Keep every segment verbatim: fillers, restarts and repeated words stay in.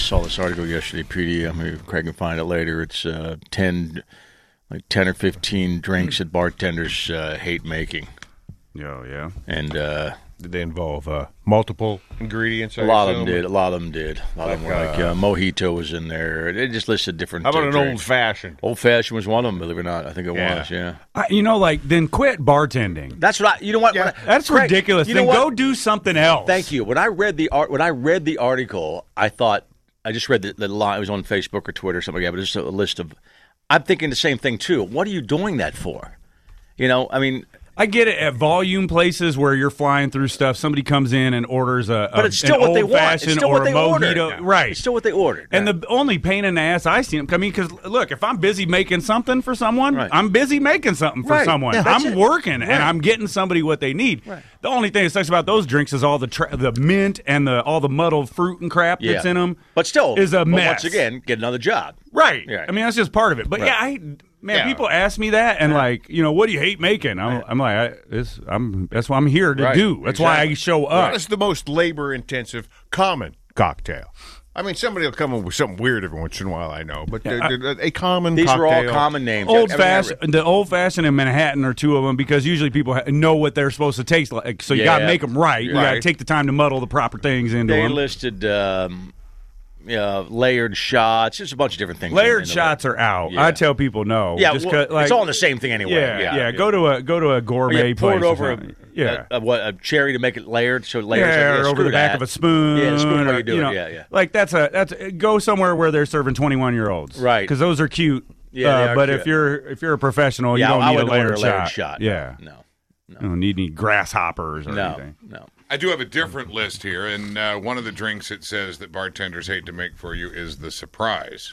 saw this article yesterday, P D. I mean, Craig can find it later. It's uh, ten, like ten or fifteen drinks that bartenders uh, hate making. Oh yeah. And uh, did they involve uh, multiple ingredients? A lot of them did. A lot of them did. A lot like, of them were like uh, mojito was in there. They just listed different. How about uh, an drinks. old fashioned? Old fashioned was one of them. Believe it or not, I think it yeah. was. Yeah. Uh, you know, like then quit bartending. That's what I. You know what? Yeah, I, that's Craig, ridiculous. You Then know go what? do something else. Thank you. When I read the art, when I read the article, I thought I just read the, the line. It was on Facebook or Twitter or something like that. But just a list of. I'm thinking the same thing too. What are you doing that for? You know, I mean. I get it at volume places where you're flying through stuff. Somebody comes in and orders a, but a it's still an what old they want. fashioned It's still or what a they mojito, ordered. right? It's still what they ordered. And yeah. the only pain in the ass I see them. I mean, because look, if I'm busy making something for someone, right. I'm busy making something for right. someone. Yeah, I'm it. working right. and I'm getting somebody what they need. Right. The only thing that sucks about those drinks is all the tra- the mint and the all the muddled fruit and crap yeah. that's in them. But still, is a but mess. Once again, get another job. Right. Yeah. I mean, that's just part of it. But right. yeah, I. Man, yeah. people ask me that, and like, you know, what do you hate making? I'm, I'm like, I, it's, I'm. That's what I'm here to right. do. That's exactly. why I show up. It's the most labor-intensive common cocktail. I mean, somebody will come up with something weird every once in a while. I know, but Yeah, they're, they're, a common. These cocktail. are all common names. Old Everything I fashioned, read. the old fashioned in Manhattan are two of them because usually people ha- know what they're supposed to taste like. So you Yeah. got to make them right. You got to Right. take the time to muddle the proper things into They them. listed um, yeah, layered shots. There's a bunch of different things. Layered in, in shots are out. Yeah. I tell people no. Yeah, just well, 'cause, like, it's all in the same thing anyway. yeah, Yeah, yeah, Go to a go to a Oh, gourmet yeah, pour place. it or over a, something. yeah. a, a, what, a cherry to make it layered. So layers. Yeah, yeah, or over screw the back that. of a spoon. Yeah, the spoon or, way you do you it. know, Yeah, yeah. Like that's a that's a, go somewhere where they're serving twenty-one year olds, Right. Because those are cute. Yeah, they uh, are but cute. if you're if you're a professional, Yeah, you don't I need a wouldn't order layered, a layered shot. shot. Yeah, No, no, you don't need any grasshoppers or no, anything. no. I do have a different list here, and uh, one of the drinks it says that bartenders hate to make for you is the surprise.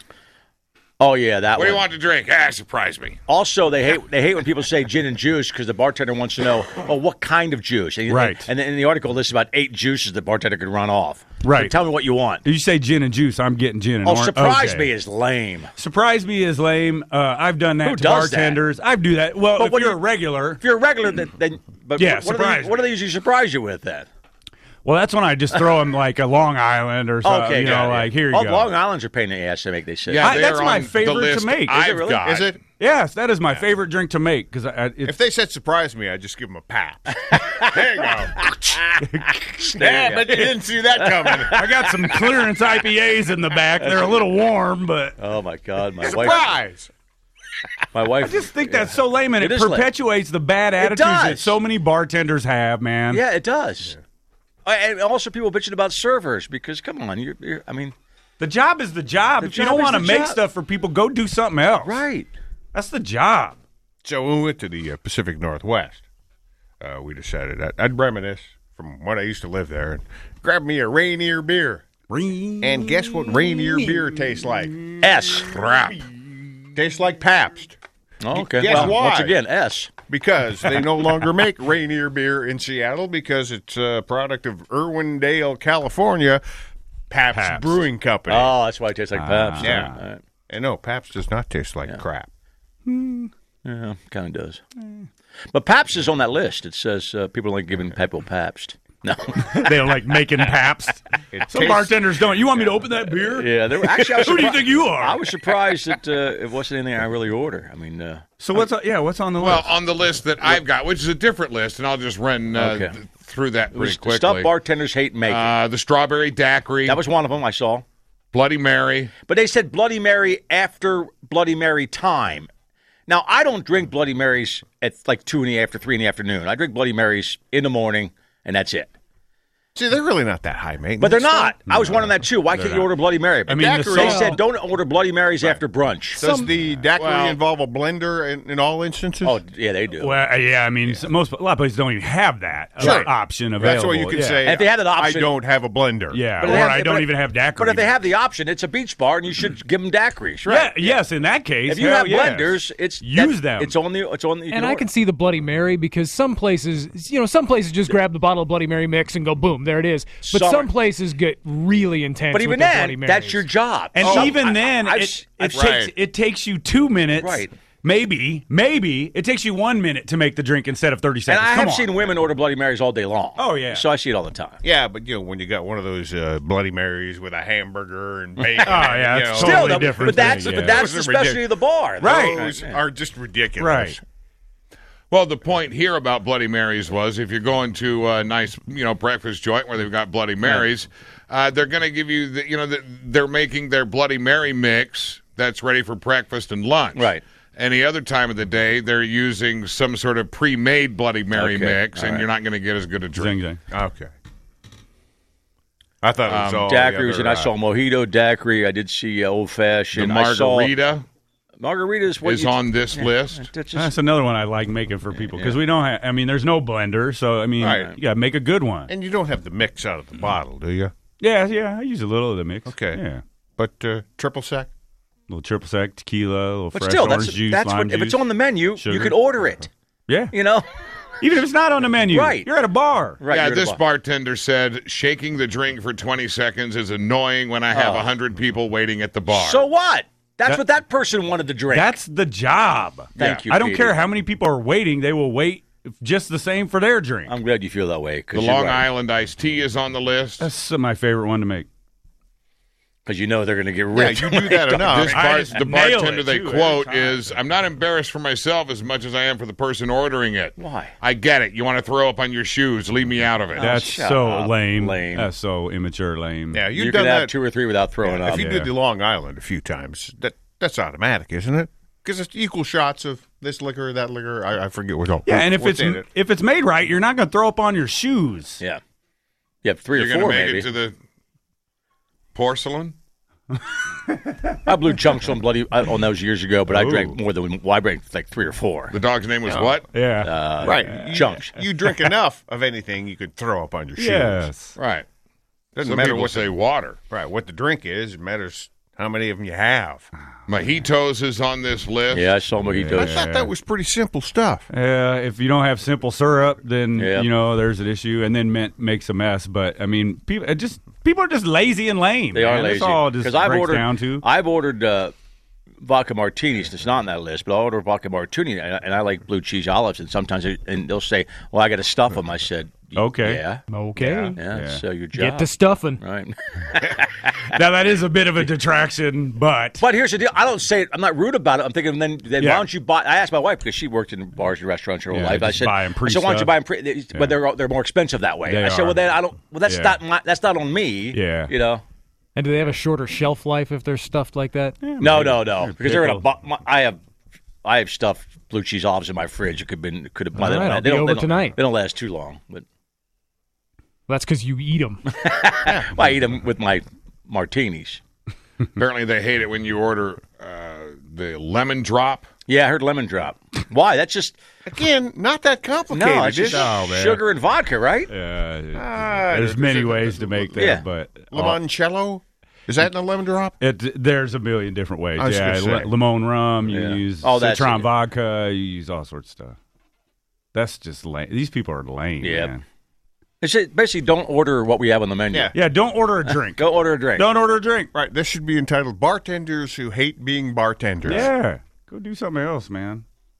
Oh yeah, that What one. do you want to drink? Ah, surprise me. Also, they hate they hate when people say gin and juice because the bartender wants to know, oh, what kind of juice? And, Right. And in the article, lists about eight juices the bartender could run off. Right. So tell me what you want. If you say gin and juice, I'm getting gin and Oh, orange. surprise okay. me is lame. Surprise me is lame. Uh, I've done that Who to does that? bartenders. I do that. Well, But if what you're do a you- regular, If you're a regular, then, then but Yeah, what, what, do surprise they, what do me. they usually surprise you with then? well, that's when I just throw them like a Long Island or something. Okay, you got know, it. like here you oh, go. Long Island's are pain in the ass to make. They say. Yeah, I- they that's are my on the favorite to list make. Is it I've really? got. Is it? Yes, that is my favorite drink to make because If they said surprise me, I'd just give them a pat. There you go. Yeah, but you didn't see that coming. I got some clearance I P As in the back. They're a little warm, but Oh my God, my wife. Surprise! My wife. I just think that's so lame, and It it, is lame. perpetuates the bad attitudes that does. so many bartenders have. Man, Yeah, it does. Uh, And also, people bitching about servers because, come on, you're, you're I mean, the job is the job. The if you job don't is want to the make job. stuff for people, go do something else. right. That's the job. So when we went to the uh, Pacific Northwest, uh, we decided I'd, I'd reminisce from when I used to live there and grab me a Rainier beer. And guess what Rainier beer tastes like? S. Crap. Tastes like Pabst. Oh, okay. Guess well, why? once again, S. Because they no longer make Rainier beer in Seattle because it's a product of Irwindale, California, Pabst, Pabst. Brewing Company. Oh, that's why it tastes like Pabst. yeah. All right. and no, Pabst does not taste like crap. Yeah, kind of does. But Pabst is on that list. It says uh, people like giving people Pabst. No. They don't like making Pabst. It Some tastes- bartenders don't. You want me to open that beer? Yeah, there were, actually, I was Who do you surpri- think you are? I was surprised that uh, it wasn't anything I really order. I mean, uh, So what's on, yeah? What's on the Well, list? on the list that I've got, which is a different list, and I'll just run uh, Okay. th- through that it was pretty quickly. stuff bartenders hate making. uh, the strawberry daiquiri, that was one of them I saw. Bloody Mary. But they said Bloody Mary after Bloody Mary time. Now, I don't drink Bloody Marys at like two in the after three in the afternoon. I drink Bloody Marys in the morning, and that's it. See, they're really not that high maintenance. But they're not. I was wondering that too. Why can't you order Bloody Mary? I mean, the daiquiri- they salt- said don't order Bloody Marys after brunch. Does the daiquiri well- involve a blender in, in all instances? Oh, yeah, they do. Well, uh, yeah, I mean, s- most a lot of places don't even have that uh, Sure. option available. That's what you can yeah. say. And if they had that option- I don't have a blender. Yeah, But or they have- I don't but- even have daiquiri. But if they have the option, it's a beach bar, and you should give them daiquiris, yeah, right? yes, in that case, If you hell have yes. blenders, it's Use that- them. It's on the. It's on the. You And can I order. can see the Bloody Mary because some places, you know, some places just grab the bottle of Bloody Mary mix and go, boom, there it is. But Some- some places get really intense. But with even their Bloody then, Marys. that's your job. And Some- even I- then, I've it, s- it I've- takes Right. it takes you two minutes Right. Maybe, maybe it takes you one minute to make the drink instead of thirty seconds. And I Come have on. seen women order Bloody Marys all day long. Oh, yeah. So I see it all the time. Yeah, but you know when you got one of those uh, Bloody Marys with a hamburger and bacon. Oh, yeah, you it's know, totally Still, though, different but that's thing, but yeah. that's the Those are ridiculous. specialty of the bar. Right. Those are just ridiculous. Right. Well, the point here about Bloody Marys was if you're going to a nice, you know, breakfast joint where they've got Bloody Marys, uh, they're going to give you, the, you know, the, they're making their Bloody Mary mix that's ready for breakfast and lunch. Right. Any other time of the day, they're using some sort of pre-made Bloody Mary Okay. mix, All and right. you're not going to get as good a drink. Zing, zing. Okay. I thought it was Um, all daiquiri was the in. other, I saw mojito, daiquiri. I did see uh, old The fashioned. I saw margarita margarita is what is you, on this list. That's just- That's another one I like making for people because we don't have. I mean, there's no blender, so I mean, Right. you got to make a good one. and you don't have the mix out of the bottle, do you? Yeah, yeah. I use a little of the mix. Okay. Yeah. But uh, triple sec. A little triple sec tequila, a little but fresh still, orange that's juice, that's lime what. If it's juice. on the menu, you sugar. could order it. Yeah. You know, Even if it's not on the menu. Right. You're at a bar. right? yeah, you're at a this bar. bartender said shaking the drink for twenty seconds is annoying when I have a Oh. 100 people waiting at the bar. So what? That's That- what that person wanted to drink. That's the job. Thank you. I don't Petey. care how many people are waiting. They will wait just the same for their drink. I'm glad you feel that way the because Long right. Island iced tea is on the list. That's uh, my favorite one to make. Because you know they're going to get Yeah, ripped. you do that enough. This I bar, just the nail bartender it, they too, quote every time. is, "I'm not embarrassed for myself as much as I am for the person ordering it." Why? I get it. You want to throw up on your shoes? Leave me out of it. That's shut so up. lame. Lame. That's so immature lame. Yeah, you've you done can have that. two or three without throwing if up. you Yeah. did the Long Island a few times, that that's automatic, isn't it? Because it's equal shots of this liquor, that liquor. I, I forget what. Yeah, and if what's it's in it. if it's made right, you're not going to throw up on your shoes. Yeah. You have three You're or going to four, make maybe. it to the porcelain? I blew chunks on bloody on those years ago, but I Ooh. drank more than well, I drank like three or four. The dog's name was what? Yeah. Uh, right, chunks. You drink enough of anything, you could throw up on your shoes. yes. Right. Doesn't Some matter people what say the, water. right what the drink is. It matters how many of them you have. Mojitos is on this list. Yeah, I saw mojitos. I thought that was pretty simple stuff. Uh, if you don't have simple syrup, then Yeah. you know there's an issue, and then mint makes a mess. But I mean, people it just people are just lazy and lame. They are man. lazy. That's all it just I've breaks ordered, down to. I've ordered uh, vodka martinis. It's not on that list, but I order vodka martini, and I, and I like blue cheese olives. And sometimes, they, and they'll say, "Well, I got to stuff them." I said, Okay. yeah, Okay. yeah, Yeah. it's uh, your job, Get to stuffing. right?" Now that is a bit of a detraction, but But here's the deal: I don't say it. I'm not rude about it. I'm thinking, then, then Yeah. why don't you buy? I asked my wife because she worked in bars and restaurants her whole Yeah, life. I just said, buy 'em I said, why don't you pre-stuffed. buy them pre? But they're they're more expensive that way. They I said, are. well, then I don't. Well, that's Yeah. not my. That's not on me. Yeah. you know. And do they have a shorter shelf life if they're stuffed like that? No, no, no. Because they're in a. pickle. Bu- my, I have, I have stuffed blue cheese olives in my fridge. It could have been. Could have. All right, I'll they be don't, over they don't, tonight. They don't last too long. But That's because you eat them. well, I eat them with my martinis. Apparently, they hate it when you order uh, the lemon drop. Yeah, I heard lemon drop. Why? That's just Again, not that complicated. no. It's is just it? Oh, man. sugar and vodka, right? uh, Ah, there's many ways to make that. Yeah. But uh, Limoncello? Is that in a lemon drop? It, there's a million different ways. I was Yeah, gonna say. le- lemon rum. You Yeah. use Oh, that's citron it. vodka. You use all sorts of stuff. That's just lame. These people are lame. Yeah. Man. It's just, basically don't order what we have on the menu. Yeah. Yeah. Don't order a drink. Go order a drink. Don't order a drink. Right. This should be entitled Bartenders Who Hate Being Bartenders. Yeah. Go do something else, man.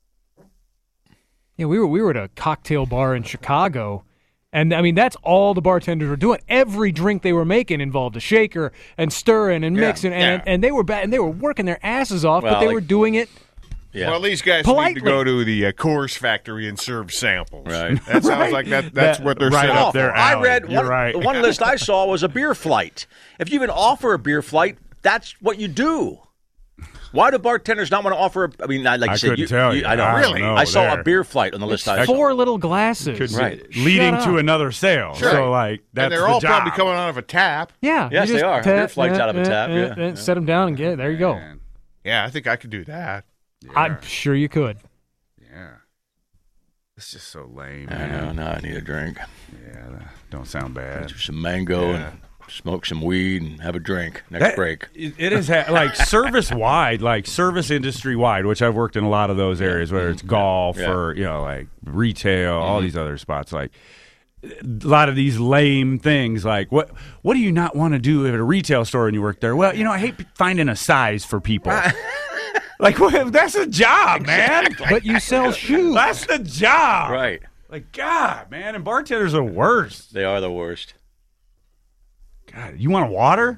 Yeah, we were we were at a cocktail bar in Chicago, and I mean that's all the bartenders were doing. Every drink they were making involved a shaker and stirring and mixing, and, yeah. and they were ba- and they were working their asses off, but Well, they like- were doing it. Yeah. Well, these guys Politely. need to go to the uh, Coors factory and serve samples. Right. That sounds like that. That's That- what they're right set up up there. for. I alley. read You're one, right. the one list I saw was a beer flight. If you even offer a beer flight, that's what you do. Why do bartenders not want to offer? A, I mean, I- like I you said, couldn't you, tell you- you. I know. I really, don't know I saw there. a beer flight on the list. I saw. Four little glasses. Could be Right. leading Shut to up. another sale. Sure. So like that's And they're the all job. probably coming out of a tap. Yeah. Yes, you they just are. tap, Beer flights uh, out of a uh, tap, uh, yeah, uh, yeah. Set them down and get there. You go. Man. Yeah, I think I could do that. I'm sure you could. Yeah. It's just so lame. I Man. know. Now I need a drink. Yeah. that Don't sound bad. Some mango Yeah. and smoke some weed and have a drink. Next That- break. It, it is ha- like service wide, like service industry wide, which I've worked in a lot of those areas, whether it's golf Yeah. or you know like retail, all these other spots. Like a lot of these lame things. Like what what do you not want to do at a retail store when you work there? Well, you know, I hate p- finding a size for people. Like, what? That's a job, man. But you sell shoes. That's the job. Right. Like, God, man. And bartenders are the worst. They are the worst. God, you want a water?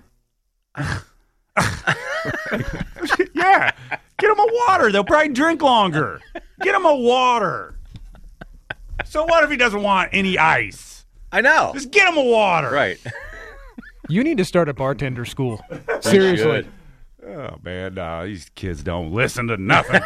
Yeah. Get them a water. They'll probably drink longer. Get them a water. So what if he doesn't want any ice? I know. Just get him a water. Right. You need to start a bartender school. Seriously. Should. Oh, man, nah, these kids don't listen to nothing.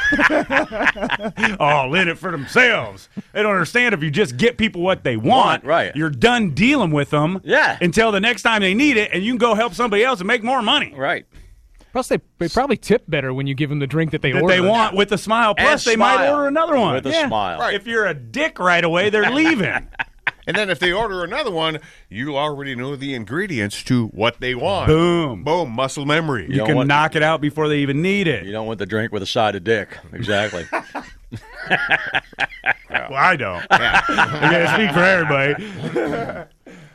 All in it for themselves. They don't understand if you just get people what they want, Want, right. you're done dealing with them Yeah. until the next time they need it, and you can go help somebody else and make more money. Right. Plus, they, they probably tip better when you give them the drink that they That order. they want with a smile. Plus, And they might smile. order another one. With a Yeah. smile. Right. If you're a dick right away, they're leaving. And then if they order another one, you already know the ingredients to what they want. Boom. Boom, muscle memory. You don't can want- knock it out before they even need it. You don't want the drink with a side of dick. Exactly. Well, I don't. I can't speak for everybody.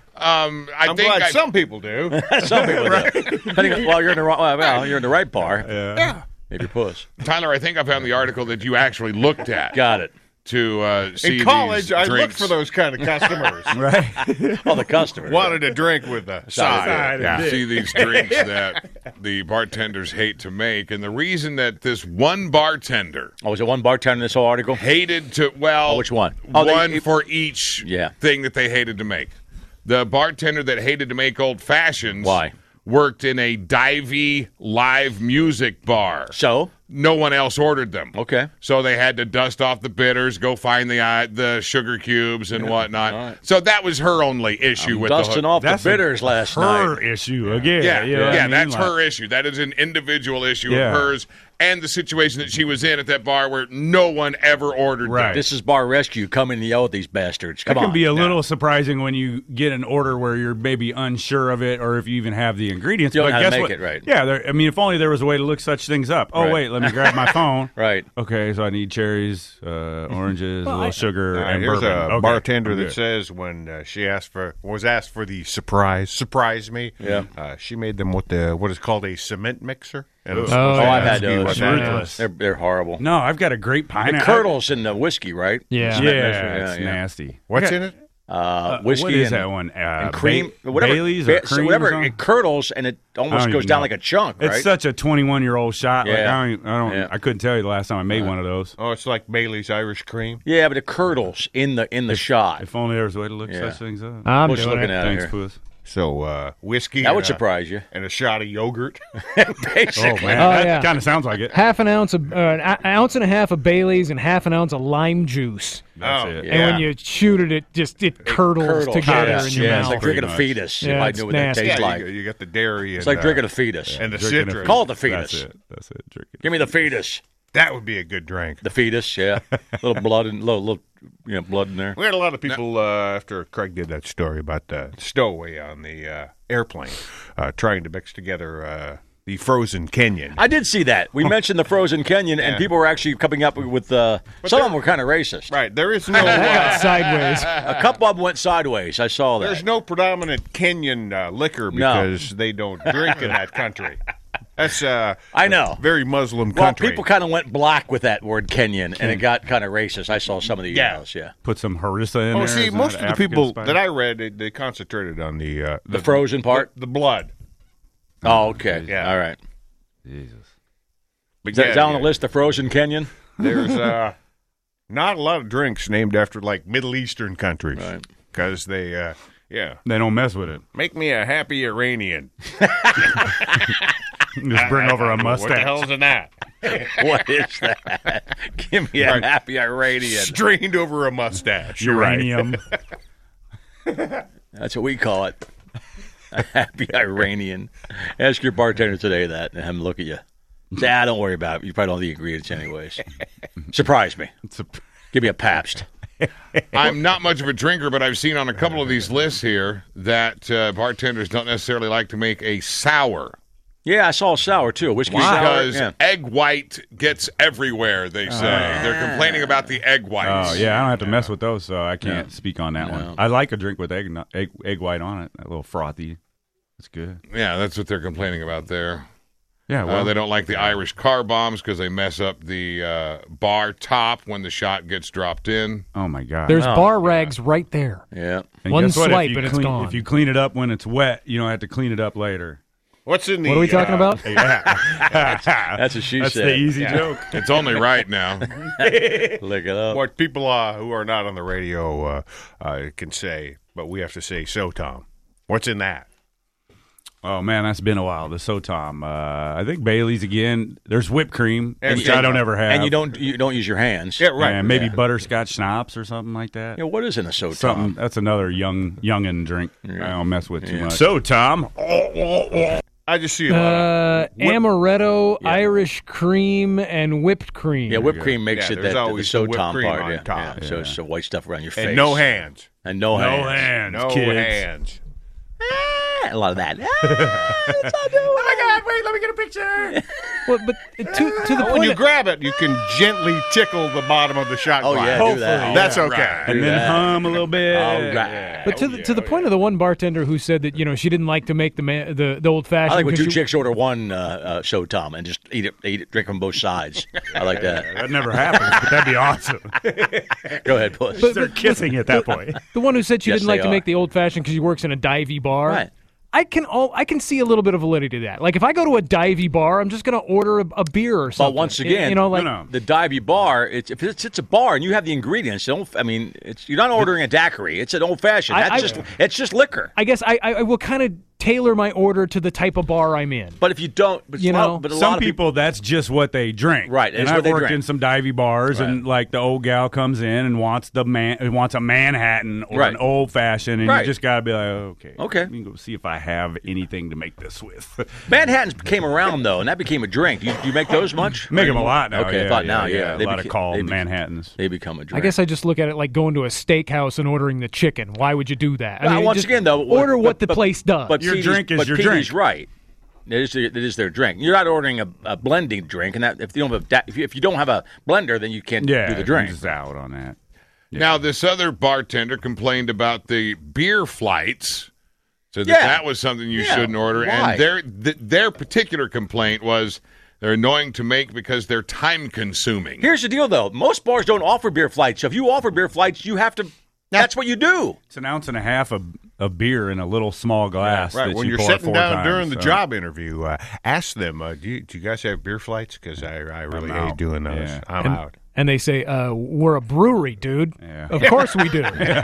Um, I I'm think glad I, some people do. Some people do. Depending on- well, you're in the wrong. Well, you're in the right bar. Yeah. Maybe puss. Tyler, I think I found the article that you actually looked at Got it. to uh, see In college, these I looked drinks. for those kind of customers. Right. Oh, the customer. Wanted a drink with a side. Side. Yeah. See these drinks that the bartenders hate to make, and the reason that this one bartender Oh, was it one bartender in this whole article? hated to well, Oh, which one? Oh, they- one it- for each Yeah. thing that they hated to make. The bartender that hated to make old fashions. Why? Worked in a divey live music bar. So, No one else ordered them. okay. So they had to dust off the bitters, go find the uh, the sugar cubes and whatnot. All right. So that was her only issue with Dusting the off That's the bitters last her night. issue again. Yeah, you know yeah, what I mean? that's Like- her issue. That is an individual issue Yeah. of hers and the situation that she was in at that bar where no one ever ordered Right. them. This is Bar Rescue. Come and yell at these bastards. Come That can on. be a little surprising when you get an order where you're maybe unsure of it, or if you even have the ingredients. You don't but know how to guess make what? it right. Yeah, there, I mean, if only there was a way to look such things up. Oh Right. wait, let me grab my phone. Right. Okay, so I need cherries, uh, oranges, a little I- sugar, Uh, and here's bourbon. a Okay, bartender I'm that good. says when uh, she asked for was asked for the surprise surprise me. Yeah. Uh, she made them with the what is called a cement mixer. And Oh, it's Oh, supposed to Oh, yeah. I've had be what those. that Ridiculous. is. They're, they're horrible. No, I've got a great It pineapple. curdles in the whiskey, right? Yeah. Yeah, Yeah, it's yeah. nasty. What's Okay. in it? Uh, whiskey what is and, that one? Uh, and cream. Ba- whatever. Bailey's or Ba- so cream or whatever. something? It curdles and it I almost don't goes even down know. like a chunk, right? It's such a twenty-one-year-old shot. Like, Yeah. I don't. I, don't Yeah. I couldn't tell you the last time I made one of those. Oh, it's like Bailey's Irish cream. yeah, but it curdles in the in the shot. If only there was a way to look Yeah. such things up. I'm Bush doing looking it. at Thanks, it here. Puss. So uh, whiskey. That and would a- surprise you. And a shot of yogurt. Basically. Oh man, Oh, that yeah. kind of sounds like it. Half an ounce of uh, an o- ounce and a half of Bailey's and half an ounce of lime juice. That's Oh, it. yeah. And when you shoot it, it just it curdles, Curdles. together yeah. in your yeah, mouth. It's like Pretty drinking a much. fetus. Yeah, if I it's knew what that nasty. tastes Yeah, like. you, you got the dairy. It's and, like drinking uh, a fetus. and the Drinking a citrus. Call it the That's fetus. it. That's it. Drinking. Give me the fetus. That would be a good drink. The fetus, yeah. A little blood and little, little, you know, blood in there. We had a lot of people uh, after Craig did that story about the stowaway on the uh, airplane uh, trying to mix together uh, the frozen Kenyan. I did see that. We mentioned the frozen Kenyan, and people were actually coming up with. Uh, some of them were kind of racist. Right, there is no uh, Sideways. A couple of them went sideways. I saw that. there's no predominant Kenyan uh, liquor No. because they don't drink in that country. That's uh, I know. very Muslim Well, country. people kind of went black with that word Kenyan, and it got kind of racist. I saw some of the Yeah. emails. Yeah, Put some harissa in oh, there. see, Isn't most that of the African people spice? that I read, they, they concentrated on the uh, the frozen part. the, the blood. Oh, okay. Yeah. All right. Jesus. But Is that yeah, is that on yeah, the list? The frozen Kenyan. There's uh, not a lot of drinks named after like Middle Eastern countries Right. because they, uh, yeah, They don't mess with it. make me a happy Iranian. Just bring over a What the mustache. hell's in that? What is that? Give me a Right. happy Iranian. Strained over a mustache. You're right. Uranium. That's what we call it. A happy Iranian. Ask your bartender today that and have him look at you. Say, ah, don't worry about it. You probably don't know the ingredients anyways. Surprise me. It's a, Give me a Pabst. I'm not much of a drinker, but I've seen on a couple of these lists here that uh, bartenders don't necessarily like to make a sour Yeah, I saw a sour too. A whiskey sour. because Yeah. egg white gets everywhere. They say they're complaining about the egg whites. oh yeah, I don't have to mess with those, so I can't speak on that one. I like a drink with egg, no- egg egg white on it, a little frothy. It's good. Yeah, that's what they're complaining about there. Yeah, well, uh, they don't like the Irish car bombs because they mess up the uh, bar top when the shot gets dropped in. oh my God. There's Oh, bar rags right there. Yeah. And one guess what? If swipe you and it's clean- gone. If you clean it up when it's wet, you don't have to clean it up later. What's in the? What are we talking uh, about? Yeah. That's what she That's said. the easy joke. It's only right now. Look it up. What people uh, who are not on the radio uh, uh, can say, but we have to say. So, Tom, what's in that? Oh man, that's been a while. The Sotom. Uh, I think Bailey's again. There's whipped cream, And which you- I don't ever have. And you don't you don't use your hands. Yeah, right. And maybe Yeah. butterscotch schnapps or something like that. You know, what is in a soda? Something that's another young youngin drink. I don't mess with too Yeah. much. So Tom, I just see a lot of Uh, amaretto, Irish cream, and whipped cream. Yeah, whipped cream makes Yeah, it there's that the always soda some whipped cream part. on Yeah, top. yeah. So it's the white stuff around your face and no hands. and no, no hands. hands, No kids. hands. Ah, a lot of that. Ah, that's all doing. Oh my God! Wait, let me get a picture. Well, but to to the When point, you of- grab it, you can gently tickle the bottom of the shot Oh glass. yeah, do that. Hopefully, That's Yeah. okay. And then that. hum a little bit. All right. but to the to the point of the one bartender who said that you know she didn't like to make the man, the the old fashioned. I like when two chicks order one uh, uh, soda Tom and just eat it, eat it, drink from both sides. I like that. That never happens, but that'd be awesome. Go ahead, puss. They're kissing at that point. The one who said she Yes, didn't like they to are. make the old fashioned because she works in a divey bar. Right. I can all I can see a little bit of validity to that. Like if I go to a divey bar, I'm just going to order a, a beer or something. But once again, you know, like no, no. the divey bar, it's if it's, it's a bar and you have the ingredients. Don't I mean, it's you're not ordering a daiquiri. It's an old fashioned. I- That's I- just it's just liquor. I guess I, I, I will kind of tailor my order to the type of bar I'm in. But if you don't, but You a lot- know, but a Some lot of people, that's just what they drink. Right, And it's I've what they worked drink. in some divey bars, and like the old gal comes in and wants the man wants a Manhattan or Right. an old fashioned, and Right. you just got to be like, okay, Okay. let me go see if I have anything to make this with. Manhattans came around though, and that became a drink. You you make those much? Make them a lot now. Okay, yeah, I thought yeah, now, yeah, a they lot beca- of call they beca- Manhattans. They become a drink. I guess I just look at it like going to a steakhouse and ordering the chicken. Why would you do that? I Well, mean, once just again, though, order but- what the but- place does. But Your Petey's- drink is but your Petey's drink. right. It is, it is their drink. You're not ordering a, a blending drink, and that if you don't have da- if you, if you don't have a blender, then you can't Yeah, do the drink. I'm just out on that. Now, this other bartender complained about the beer flights, so that Yeah. that was something you Yeah, shouldn't order. why? And their th- their particular complaint was they're annoying to make because they're time consuming. Here's the deal, though. Most bars don't offer beer flights. So if you offer beer flights, you have to. That's what you do. It's an ounce and a half of, of beer in a little small glass. Right, that when you you're pour sitting four down times, during the so. job interview, uh, ask them, uh, do, you, do you guys have beer flights? Because I, I really I'm hate out. doing those. Yeah. I'm and, out. and they say, uh, we're a brewery, dude. Yeah. Of course we do.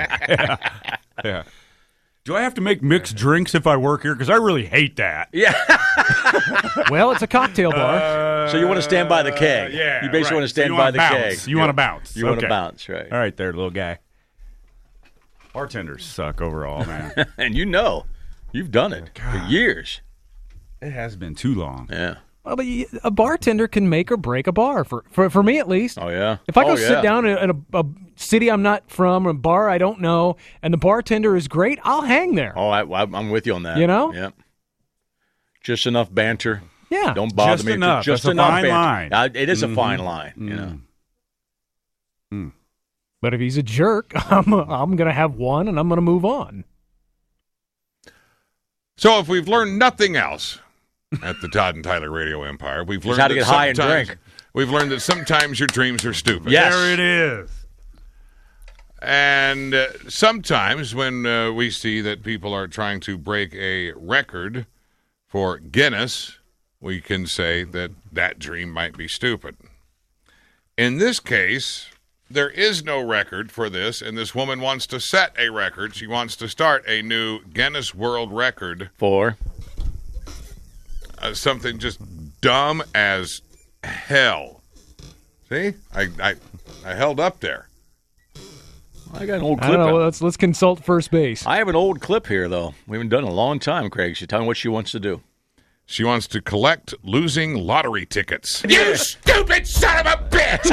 Yeah. Do I have to make mixed drinks if I work here? Because I really hate that. Yeah. Well, it's a cocktail bar. So you want to stand by the keg. Uh, yeah, You basically right. want to So stand you by wanna the bounce. keg. You want to bounce. You want to Okay. bounce, right? All right, there, little guy. Bartenders suck overall, man. And you know, you've done it for years. It has been too long. Yeah. Well, but you- a bartender can make or break a bar, for, for, for me at least. Oh yeah. If I go oh, sit yeah. down in, in a, a city I'm not from, or a bar I don't know, and the bartender is great, I'll hang there. Oh, I, I, I'm with you on that. You know? Yep. Just enough banter. Yeah. Don't bother Just me. enough. Just That's a enough fine banter. line. Uh, it is Mhm. a fine line. You know. But if he's a jerk, I'm, I'm going to have one, and I'm going to move on. So if we've learned nothing else at the Todd and Tyler Radio Empire, we've learned how to that get high and sometimes- drink. We've learned that sometimes your dreams are stupid. Yes. There it is. And uh, sometimes when uh, we see that people are trying to break a record for Guinness, we can say that that dream might be stupid. In this case, there is no record for this, and this woman wants to set a record. She wants to start a new Guinness World Record, For uh, something just dumb as hell. See? I, I, I held up there. I got an old I clip. don't know. out. Let's, let's consult first base. I have an old clip here, though. We haven't done it in a long time, Craig. She's telling me what she wants to do. She wants to collect losing lottery tickets. You stupid son of a bitch!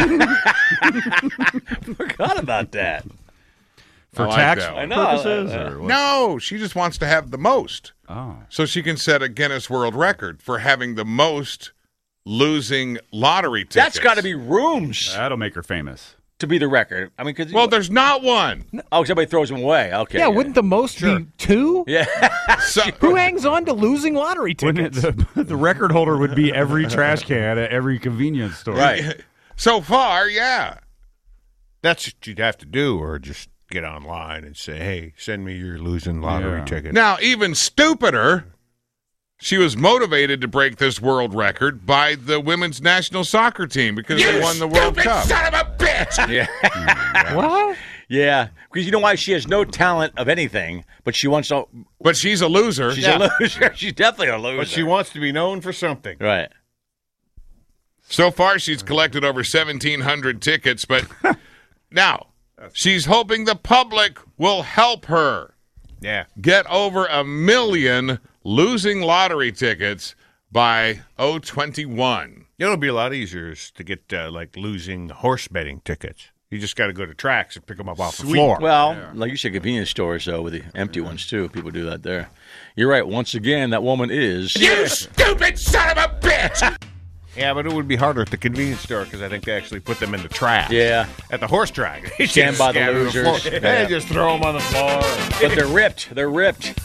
Forgot about that. For I like tax that one. I know, I- purposes? I- or what? No, she just wants to have the most. Oh. So she can set a Guinness World Record for having the most losing lottery tickets. That's got to be rooms. That'll make her famous. to be the record? I mean, because Well, there's not one. oh, somebody throws them away. Okay, Yeah, wouldn't the most be two? yeah? So, Who hangs on to losing lottery Wouldn't tickets? it, the, the record holder would be every trash can at every convenience store. Right. so far, yeah. That's what you'd have to do, or just get online and say, hey, send me your losing lottery Yeah. ticket. Now, even stupider, she was motivated to break this world record by the women's national soccer team because they won the World Cup. son of a bitch! Yeah, What? yeah. Because you know why? She has no talent of anything, but she wants to. But she's a loser. She's a loser. She's definitely a loser. But she wants to be known for something. right. So far, she's collected over seventeen hundred tickets, but now she's hoping the public will help her Yeah. get over a million losing lottery tickets by oh twenty-one. It'll be a lot easier is to get, uh, like, losing horse betting tickets. You just got to go to tracks and pick them up off the floor. Well, like you said, convenience stores, though, with the empty ones, too. People do that there. You're right. Once again, that woman is. You stupid son of a bitch! Yeah, but it would be harder at the convenience store because I think they actually put them in the trash. Yeah. At the horse track. They Stand just by the scatter losers. floor. Yeah. They just throw them on the floor. But they're ripped. They're ripped.